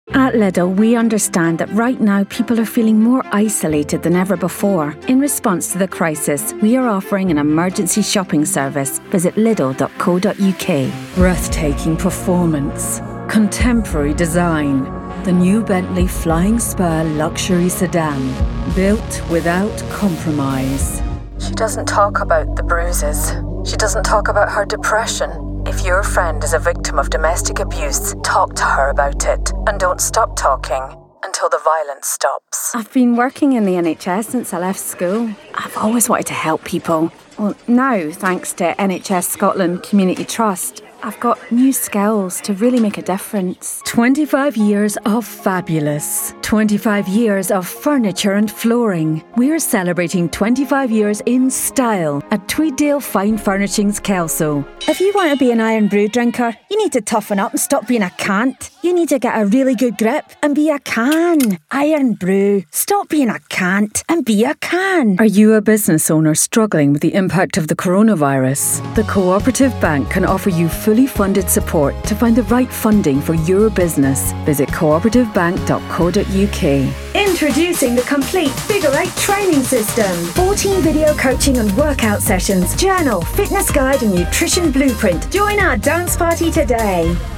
At Lidl, we understand that right now people are feeling more isolated than ever before. In response to the crisis, we are offering an emergency shopping service. Visit lidl.co.uk. Breathtaking performance, contemporary design. The new Bentley Flying Spur luxury sedan, built without compromise. She doesn't talk about the bruises. She doesn't talk about her depression. If your friend is a victim of domestic abuse, talk to her about it. And don't stop talking until the violence stops. I've been working in the NHS since I left school. I've always wanted to help people. Well, now, thanks to NHS Scotland Community Trust, I've got new skills to really make a difference. 25 years of fabulous. 25 years of furniture and flooring. We're celebrating 25 years in style at Tweeddale Fine Furnishings, Kelso. If you want to be an Iron Brew drinker, you need to toughen up and stop being a cant. You need to get a really good grip and be a can. Iron Brew. Stop being a cant and be a can. Are you a business owner struggling with the impact of the coronavirus? The Cooperative Bank can offer you fully funded support to find the right funding for your business. Visit cooperativebank.co.uk. Introducing the complete Figure 8 training system. 14 video coaching and workout sessions, journal, fitness guide and nutrition blueprint. Join our dance party today.